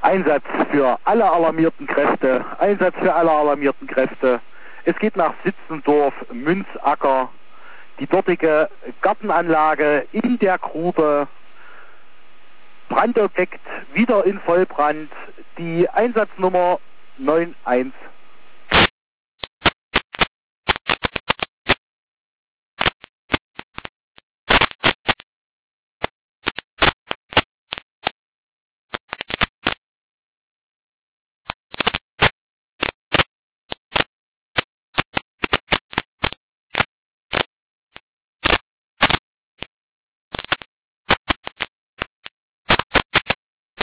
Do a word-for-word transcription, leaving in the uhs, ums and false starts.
Einsatz für alle alarmierten Kräfte, Einsatz für alle alarmierten Kräfte. Es geht nach Sitzendorf, Münzacker, die dortige Gartenanlage in der Grube, Brandobjekt wieder in Vollbrand, die Einsatznummer neun eins